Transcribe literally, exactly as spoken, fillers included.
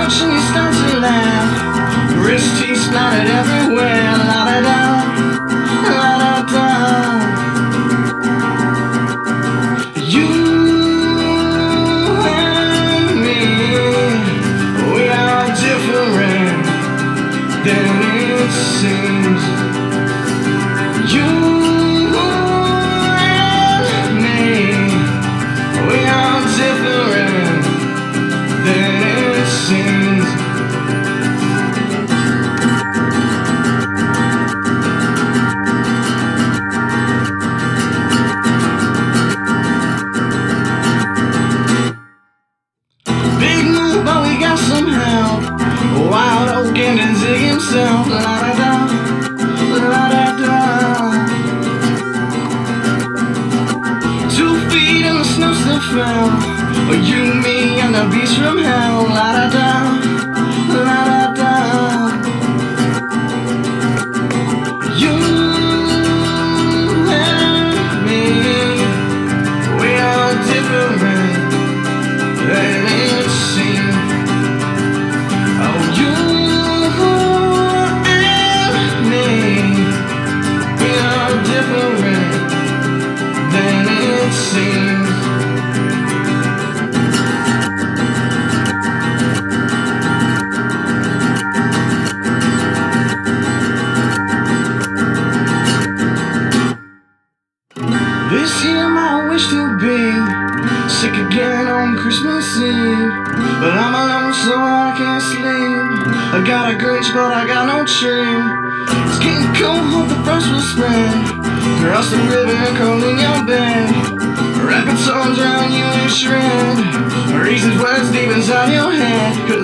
touch and you start to laugh. Wrist teeth splattered everywhere. La da da, la da da. You and me, we are different than it seems. You and me, we are different than it seems. Big move, but we got some help. Wild oak and Zig himself. La da da, la da da. Two feet in the snow still fell. You, me, and the beast from hell. La da da, la da da. You and me, we are different than it seems. Oh, you and me, we are different than it seems. This year my wish to be sick again on Christmas Eve, but I'm alone so I can't sleep. I got a Grinch but I got no tree. It's getting cold, hope the frost will spread. Cross the river, cold in your bed. Rapping songs around you in shred. Reasons words deep inside your head.